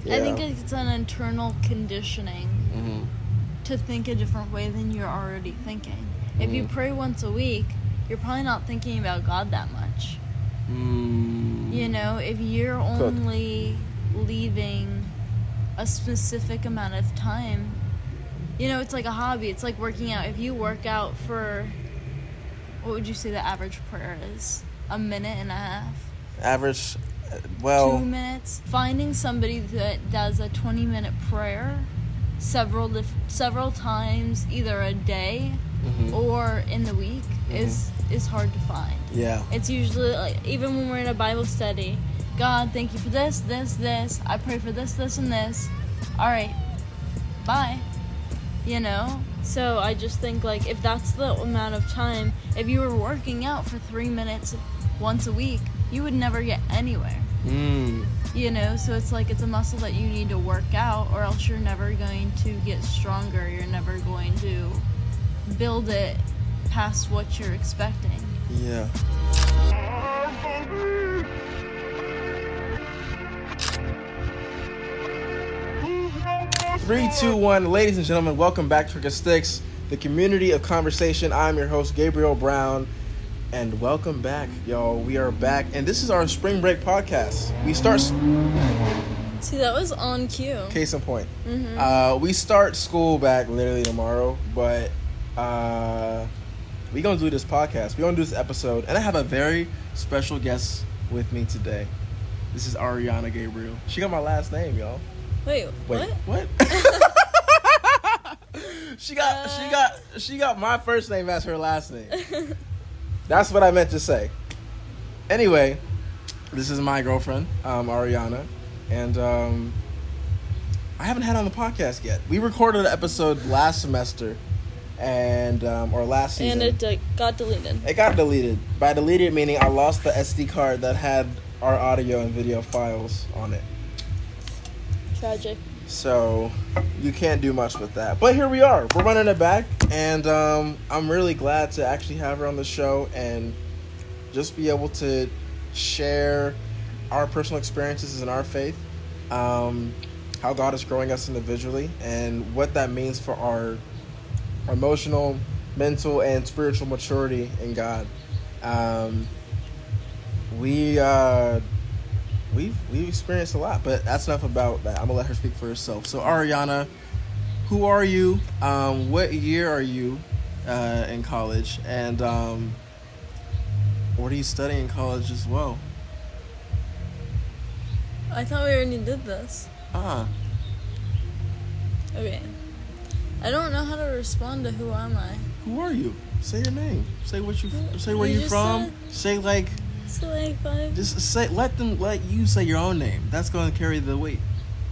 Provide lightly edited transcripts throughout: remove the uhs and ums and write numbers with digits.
Yeah. I think it's an internal conditioning to think a different way than you're already thinking. If you pray once a week, you're probably not thinking about God that much. You know, if you're only leaving a specific amount of time, you know, it's like a hobby. It's like working out. If you work out for, what would you say the average prayer is? A minute and a half? Average, 2 minutes. Finding somebody that does a 20-minute prayer several times, either a day or in the week, is hard to find. Yeah. It's usually, like, even when we're in a Bible study, God, thank you for this, this, this. I pray for this, this, and this. All right, bye. You know? So I just think, like, if that's the amount of time, if you were working out for 3 minutes once a week, you would never get anywhere. You know? So it's like it's a muscle that you need to work out, or else you're never going to get stronger. You're never going to build it past what you're expecting. Yeah. Three, two, one. Ladies and gentlemen, welcome back to Trick Sticks, the community of conversation. I'm your host, Gabriel Brown, and welcome back, y'all. We are back, and this is our spring break podcast. We start... See, that was on cue. Case in point. We start school back literally tomorrow, but we're going to do this podcast. We're going to do this episode, and I have a very special guest with me today. This is Ariana Gabriel. She got my last name, y'all. Wait, what? She got my first name as her last name. That's what I meant to say. Anyway, this is my girlfriend, Ariana, and I haven't had her on the podcast yet. We recorded an episode last semester, and or last season, and it got deleted. It got deleted. By deleted meaning I lost the SD card that had our audio and video files on it. Tragic. So you can't do much with that. But here we are. We're running it back, and I'm really glad to actually have her on the show and just be able to share our personal experiences in our faith, how God is growing us individually, and what that means for our emotional, mental, and spiritual maturity in God. We've experienced a lot, but that's enough about that. I'm gonna let her speak for herself. So Ariana, who are you? What year are you in college? And what are you studying in college as well? I thought we already did this. Okay. I don't know how to respond to who am I. Who are you? Say your name. Say what you say. Where you from? Say like. So like five. Just say. Let you say your own name. That's going to carry the weight.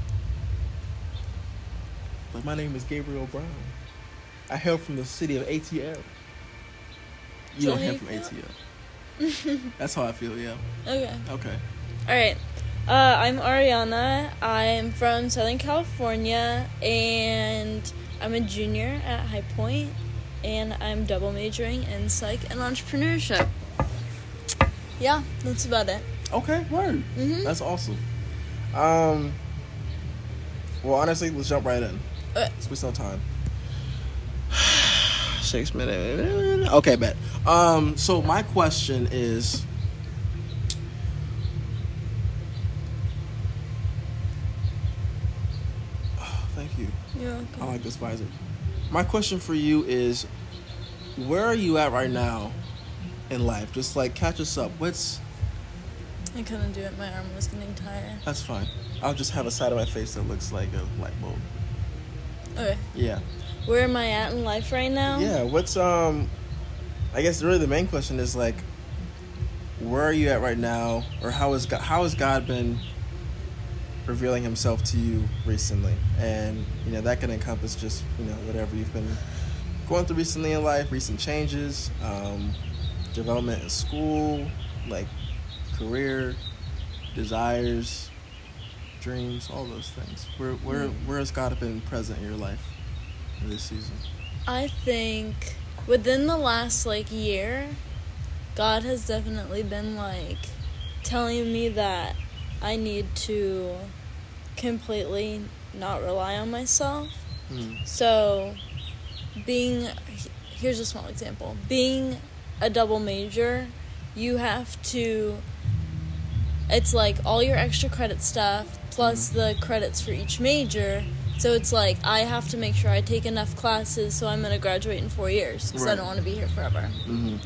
But my name is Gabriel Brown. I hail from the city of ATL. You don't hail from ATL. That's how I feel. Yeah. Okay. All right. I'm Ariana. I'm from Southern California, and I'm a junior at High Point, and I'm double majoring in psych and entrepreneurship. Yeah, that's about it. Okay, word. That's awesome. Well, honestly, let's jump right in. Let's waste no time. 6 minutes. Okay, bet. So my question is, thank you. You're okay. I like this visor. My question for you is, where are you at right now in life? Just like catch us up. I couldn't do it. My arm was getting tired. That's fine. I'll just have a side of my face that looks like a light bulb. Okay. Yeah. Where am I at in life right now? Yeah. I guess really the main question is like, where are you at right now, or how has God been revealing Himself to you recently? And that can encompass just whatever you've been going through recently in life, recent changes, development in school, like career, desires, dreams, all those things. Where has God been present in your life in this season? I think within the last year, God has definitely been telling me that I need to completely not rely on myself. Mm. So, here's a small example. Being a double major, you have to, it's like all your extra credit stuff plus the credits for each major. So it's like I have to make sure I take enough classes so I'm going to graduate in 4 years because I don't want to be here forever. Mm-hmm.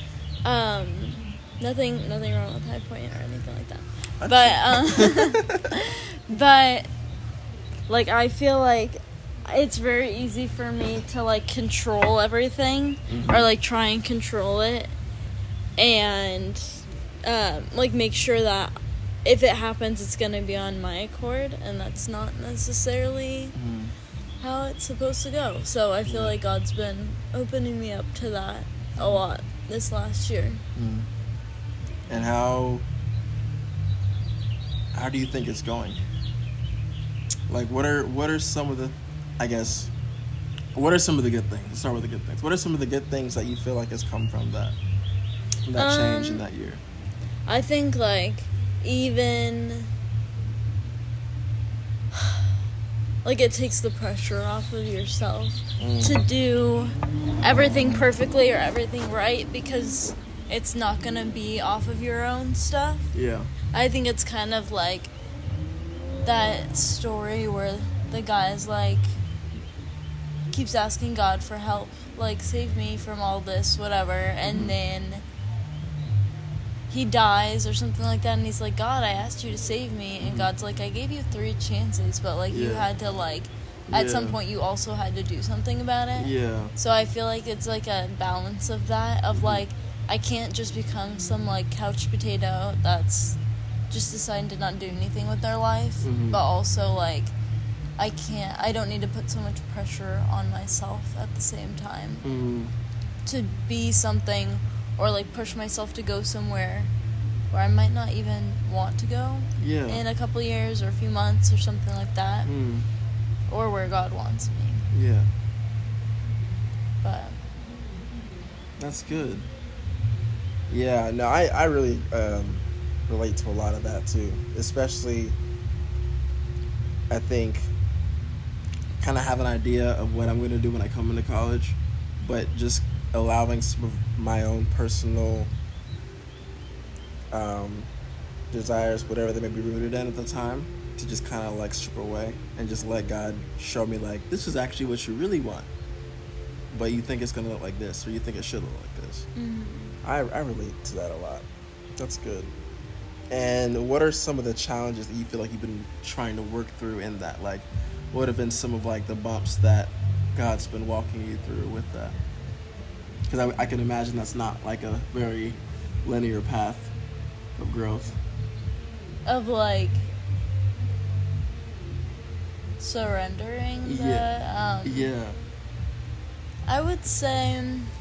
Nothing wrong with High Point or anything like that. But but like I feel like it's very easy for me to like control everything or like try and control it and like make sure that if it happens it's gonna be on my accord, and that's not necessarily how it's supposed to go. So I feel like God's been opening me up to that a lot this last year. And how do you think it's going? Like what are some of the, I guess, what are some of the good things? Let's start with the good things. What are some of the good things that you feel like has come from that change in that year? I think like even like it takes the pressure off of yourself to do everything perfectly or everything right, because it's not gonna be off of your own stuff. Yeah. I think it's kind of like that story where the guy's like keeps asking God for help, like save me from all this, whatever, and then he dies or something like that, and he's like, God, I asked you to save me, and God's like, I gave you 3 chances, but like you had to like at some point you also had to do something about it. Yeah. So I feel like it's like a balance of that, of like I can't just become some like couch potato that's just deciding to not do anything with their life, but also like I don't need to put so much pressure on myself at the same time to be something or like push myself to go somewhere where I might not even want to go in a couple years or a few months or something like that, or where God wants me. Yeah. But that's good. Yeah, no, I really relate to a lot of that too, especially I think kind of have an idea of what I'm going to do when I come into college, but just allowing some of my own personal desires, whatever they may be rooted in at the time, to just kind of like strip away and just let God show me like, this is actually what you really want, but you think it's going to look like this, or you think it should look like this. I relate to that a lot. That's good. And what are some of the challenges that you feel like you've been trying to work through in that? Like, what have been some of like the bumps that God's been walking you through with that? Because I can imagine that's not like a very linear path of growth. Of like surrendering yeah. I would say,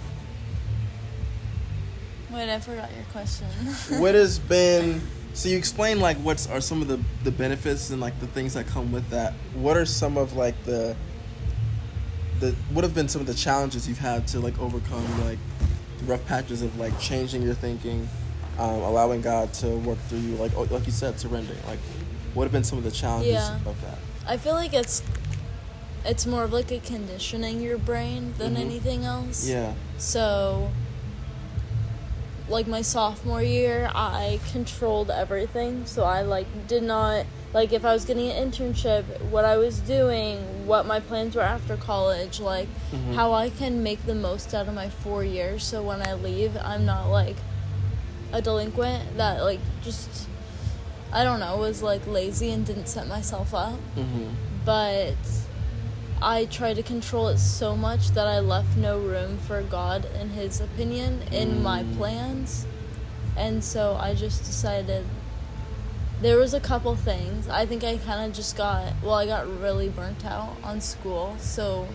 wait, I forgot your question. What has been, so you explained like what are some of the benefits and like the things that come with that. What are some of like the what have been some of the challenges you've had to like overcome, like the rough patches of like changing your thinking, allowing God to work through you, like you said, surrendering? Like, what have been some of the challenges of that? I feel like it's more of like a conditioning your brain than anything else. Yeah. So like my sophomore year, I controlled everything. So I like did not, like if I was getting an internship, what I was doing, what my plans were after college, like how I can make the most out of my 4 years, so when I leave I'm not like a delinquent that like just, I don't know, was like lazy and didn't set myself up. But I tried to control it so much that I left no room for God and His opinion in my plans. And so I just decided, there was a couple things. I think I kind of just I got really burnt out on school. So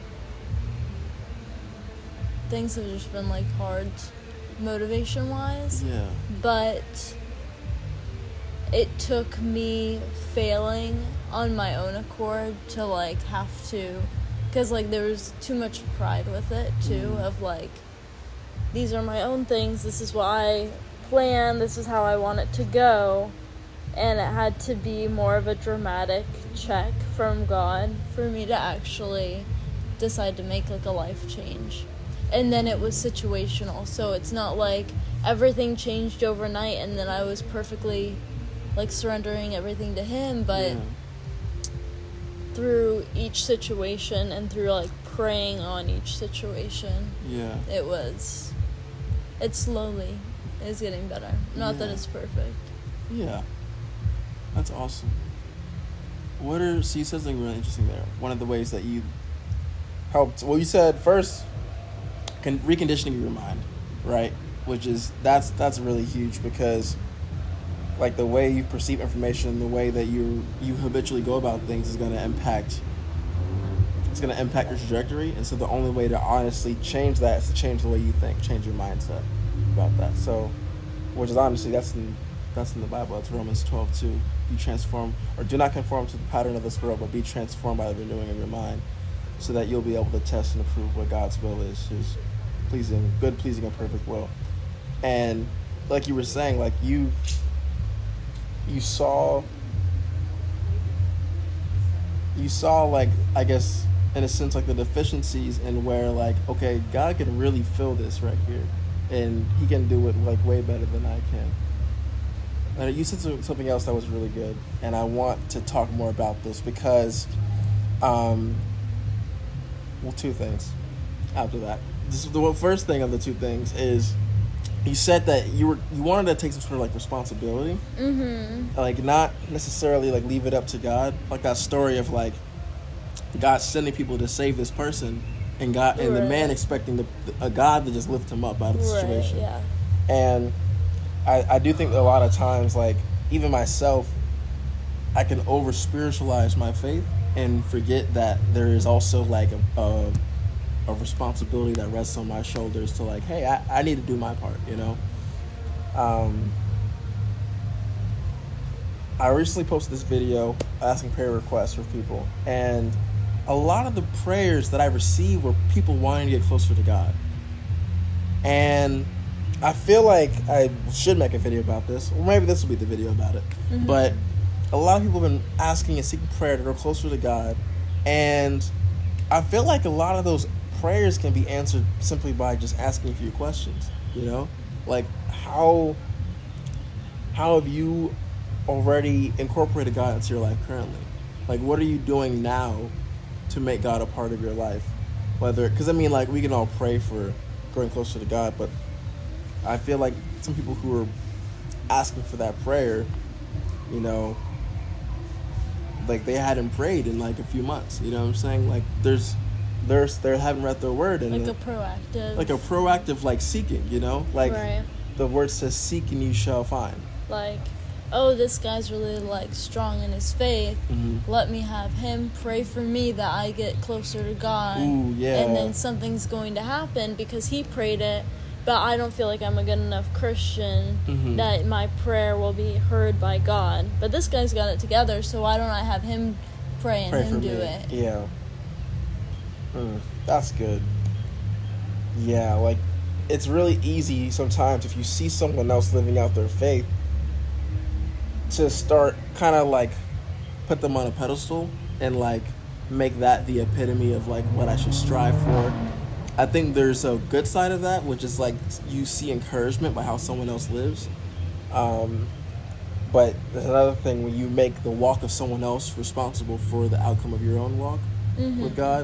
things have just been like hard motivation-wise. Yeah. But it took me failing on my own accord to like have to, because like there was too much pride with it too, of like, these are my own things, this is what I plan, this is how I want it to go, and it had to be more of a dramatic check from God for me to actually decide to make like a life change. And then it was situational, so it's not like everything changed overnight and then I was perfectly like surrendering everything to him, but through each situation and through like praying on each situation, it slowly is getting better. Not that it's perfect. Yeah, that's awesome. So you said something really interesting there. One of the ways that you helped, well, you said first reconditioning your mind, right? Which is that's really huge, because like the way you perceive information, the way that you habitually go about things is going to impact your trajectory. And so the only way to honestly change that is to change the way you think, change your mindset about that. So, which is honestly, that's in the Bible. That's Romans 12:2. Be transformed, or do not conform to the pattern of this world, but be transformed by the renewing of your mind, so that you'll be able to test and approve what God's will is, his good, pleasing, and perfect will. And like you were saying, like you saw like, I guess in a sense, like the deficiencies, and where like, okay, God can really fill this right here, and he can do it like way better than I can. And you said something else that was really good, and I want to talk more about this because two things after that. The first thing of the two things is, you said that you wanted to take some sort of like responsibility, like not necessarily like leave it up to God, like that story of like God sending people to save this person, and God and the man expecting a God to just lift him up out of the situation. Yeah. And I do think that a lot of times, like even myself, I can over spiritualize my faith and forget that there is also like a responsibility that rests on my shoulders to like, hey, I need to do my part, you know? I recently posted this video asking prayer requests for people, and a lot of the prayers that I received were people wanting to get closer to God. And I feel like I should make a video about this, or maybe this will be the video about it. But a lot of people have been asking and seeking prayer to go closer to God, and I feel like a lot of those prayers can be answered simply by just asking a few questions, you know? Like, how have you already incorporated God into your life currently? Like, what are you doing now to make God a part of your life? Because I mean, like, we can all pray for growing closer to God, but I feel like some people who are asking for that prayer, you know, like they hadn't prayed in like a few months, you know what I'm saying? Like they haven't read their word, and like a proactive like seeking, you know, like the word says, seek and you shall find. Like, oh, this guy's really like strong in his faith. Let me have him pray for me that I get closer to God. Ooh, yeah. And then something's going to happen because he prayed it, but I don't feel like I'm a good enough Christian that my prayer will be heard by God. But this guy's got it together, so why don't I have him pray and him do it? Yeah. That's good. Yeah, like, it's really easy sometimes if you see someone else living out their faith to start kind of like put them on a pedestal and like make that the epitome of like what I should strive for. I think there's a good side of that, which is like you see encouragement by how someone else lives. But there's another thing when you make the walk of someone else responsible for the outcome of your own walk with God.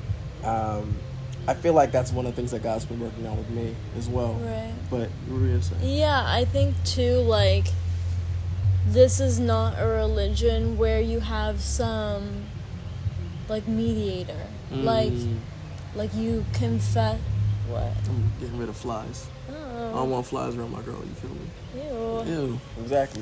I feel like that's one of the things that God's been working on with me as well. Right. But what were you gonna say? Yeah, I think too, like, this is not a religion where you have some like mediator. Like you confess. What? I'm getting rid of flies. Oh. I don't want flies around my girl, you feel me? Ew. Exactly.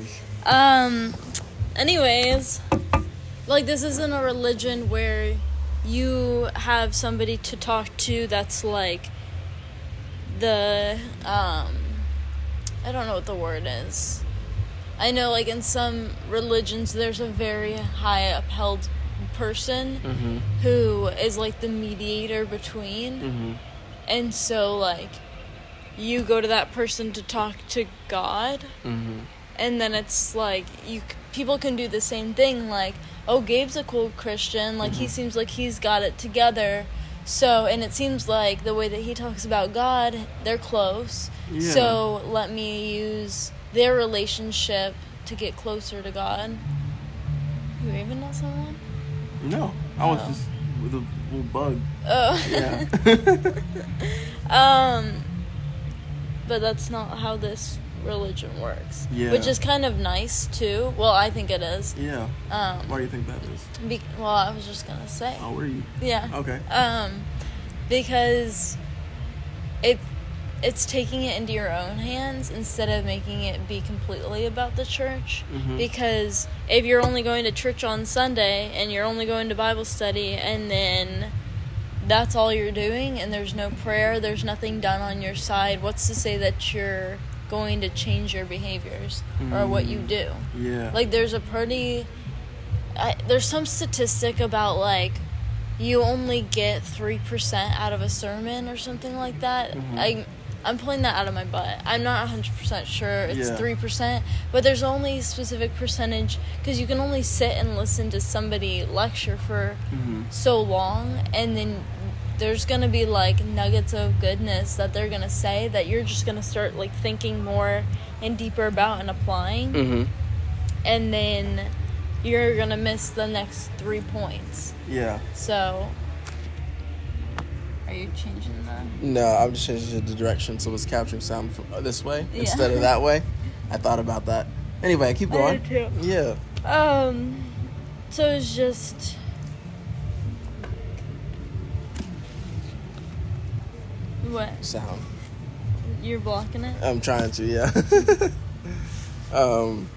Anyways, like, this isn't a religion where you have somebody to talk to that's like the I don't know what the word is. I know, like, in some religions there's a very high upheld person who is like the mediator between, and so like you go to that person to talk to God, and then it's like people can do the same thing, like, oh, Gabe's a cool Christian, like, he seems like he's got it together, so, and it seems like the way that he talks about God, they're close, so let me use their relationship to get closer to God. You waving at someone? No, I was just with a little bug. Oh. Yeah. But that's not how this religion works. Yeah. Which is kind of nice, too. Well, I think it is. Yeah. Why do you think that is? Well, I was just gonna say. Oh, were you? Yeah. Okay. Because it's taking it into your own hands instead of making it be completely about the church. Because if you're only going to church on Sunday and you're only going to Bible study and then that's all you're doing and there's no prayer, there's nothing done on your side, what's to say that you're going to change your behaviors or what you do? Yeah. Like, there's some statistic about, like, you only get 3% out of a sermon or something like that. I'm pulling that out of my butt. I'm not 100% sure it's 3%, but there's only a specific percentage, because you can only sit and listen to somebody lecture for so long, and then there's going to be, like, nuggets of goodness that they're going to say that you're just going to start, like, thinking more and deeper about and applying. And then you're going to miss the next 3 points. Yeah. So, are you changing that? No, I'm just changing the direction so it's capturing sound from this way instead of that way. I thought about that. Anyway, keep going. I did too. Yeah. So it's just... What? Sound. You're blocking it? I'm trying to, yeah. Okay.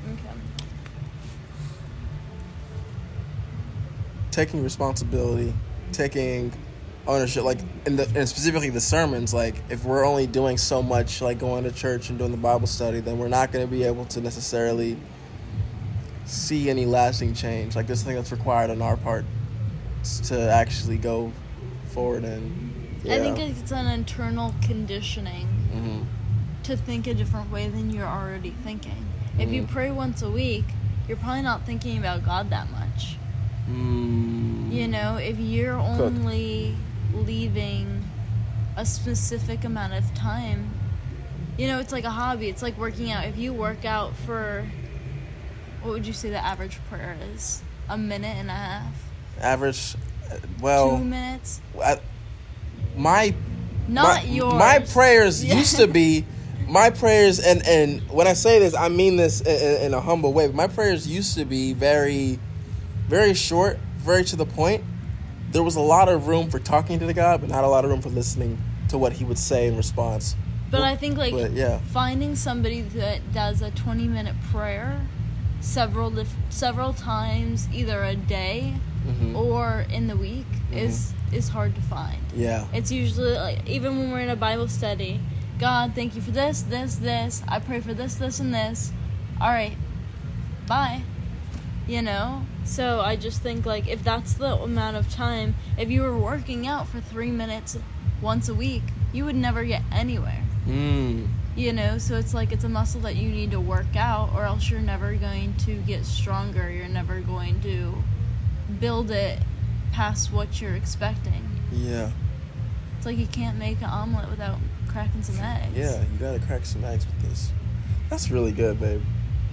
Taking responsibility, taking ownership, like, and specifically the sermons, like, if we're only doing so much, like going to church and doing the Bible study, then we're not going to be able to necessarily see any lasting change. Like, this thing that's required on our part to actually go forward and... Yeah. I think it's an internal conditioning to think a different way than you're already thinking. If you pray once a week, you're probably not thinking about God that much. You know, if you're only leaving a specific amount of time, you know, it's like a hobby. It's like working out. If you work out for, what would you say the average prayer is? A minute and a half? Average, well... 2 minutes? My yours. prayers used to be my prayers, and when I say this, I mean this in a humble way, but my prayers used to be very, very short, very to the point. There was a lot of room for talking to the God, but not a lot of room for listening to what he would say in response. But I think, like, finding somebody that does a 20-minute prayer several times, either a day or in the week, is hard to find. Yeah. It's usually, like, even when we're in a Bible study, God, thank you for this, this, this. I pray for this, this, and this. All right. Bye. You know? So I just think, like, if that's the amount of time, if you were working out for 3 minutes once a week, you would never get anywhere. You know? So it's like it's a muscle that you need to work out, or else you're never going to get stronger. You're never going to build it past what you're expecting. Yeah. It's like you can't make an omelet without cracking some eggs. Yeah, you gotta crack some eggs with this. That's really good, babe.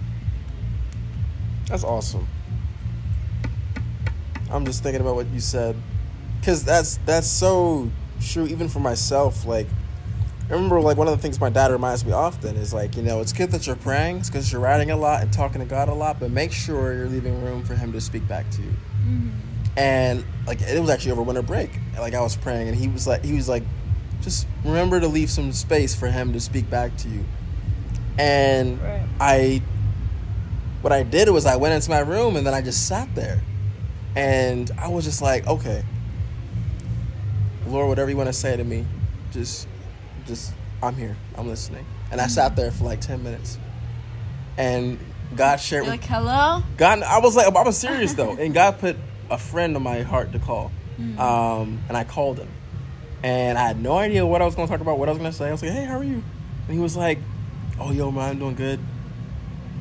That's awesome. I'm just thinking about what you said, because that's so true even for myself. Like, I remember, like, one of the things my dad reminds me often is, like, you know, it's good that you're praying, it's because you're writing a lot and talking to God a lot, but make sure you're leaving room for him to speak back to you. And, like, it was actually over winter break. Like, I was praying, and he was like, just remember to leave some space for him to speak back to you. And what I did was I went into my room, and then I just sat there. And I was just like, okay, Lord, whatever you want to say to me, just I'm here. I'm listening. And I sat there for like 10 minutes. And God shared with me. Like, hello? God, I was serious though. And God put a friend on my heart to call. And I called him. And I had no idea what I was going to talk about, what I was going to say. I was like, hey, how are you? And he was like, oh, yo, man, I'm doing good.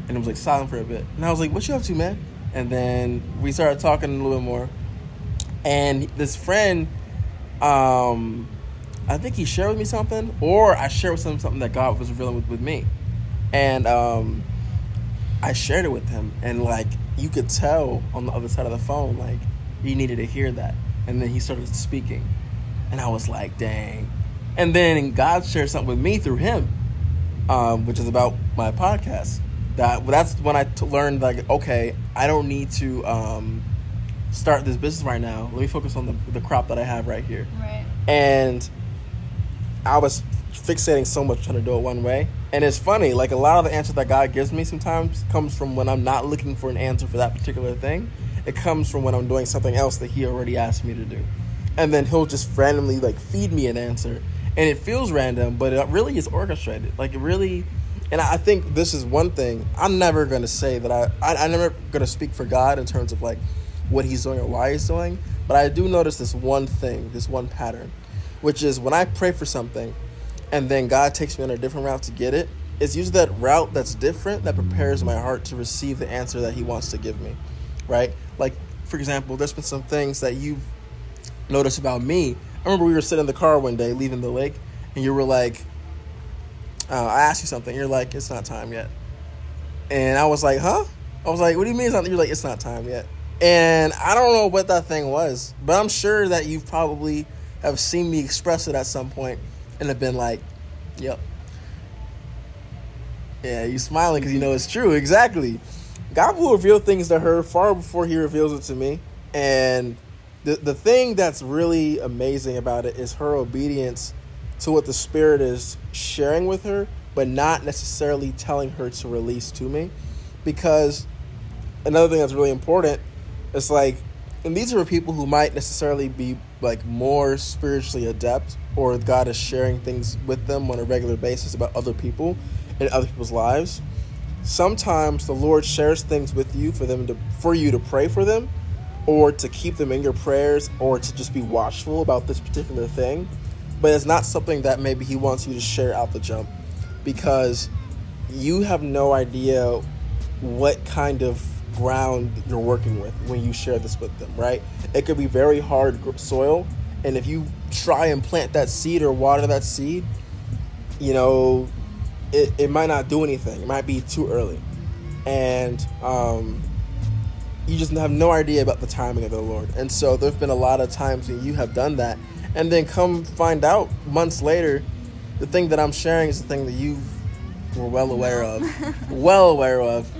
And it was like silent for a bit. And I was like, what you up to, man? And then we started talking a little bit more. And this friend, I think he shared with me something, or I shared with him something that God was revealing with me. And I shared it with him. And, like, you could tell on the other side of the phone, like, he needed to hear that. And then he started speaking. And I was like, dang. And then God shared something with me through him, which is about my podcast. That's when I learned, like, okay, I don't need to start this business right now. Let me focus on the crop that I have right here. Right. And I was fixating so much trying to do it one way. And it's funny, like, a lot of the answers that God gives me sometimes comes from when I'm not looking for an answer for that particular thing. It comes from when I'm doing something else that he already asked me to do. And then he'll just randomly, like, feed me an answer. And it feels random, but it really is orchestrated. Like, it really... And I think this is one thing. I'm never going to say that I'm never going to speak for God in terms of, like, what he's doing or why he's doing. But I do notice this one thing, this one pattern, which is when I pray for something and then God takes me on a different route to get it, it's usually that route that's different that prepares my heart to receive the answer that he wants to give me, right? Like, for example, there's been some things that you've noticed about me. I remember we were sitting in the car one day leaving the lake, and you were like, I asked you something. You're like, it's not time yet. And I was like, huh? I was like, what do you mean it's not? You're like, it's not time yet. And I don't know what that thing was, but I'm sure that you probably have seen me express it at some point and have been like, yep. Yeah, you smiling because you know it's true. Exactly. God will reveal things to her far before he reveals it to me. And the thing that's really amazing about it is her obedience to what the Spirit is sharing with her, but not necessarily telling her to release to me. Because another thing that's really important is, like, and these are people who might necessarily be, like, more spiritually adept, or God is sharing things with them on a regular basis about other people and other people's lives. Sometimes the Lord shares things with you for you to pray for them, or to keep them in your prayers, or to just be watchful about this particular thing. But it's not something that maybe he wants you to share out the jump, because you have no idea what kind of ground you're working with when you share this with them, right? It could be very hard soil, and if you try and plant that seed or water that seed, you know, it might not do anything. It might be too early. And you just have no idea about the timing of the Lord. And so there's been a lot of times when you have done that, and then come find out months later, the thing that I'm sharing is the thing that you were well aware of.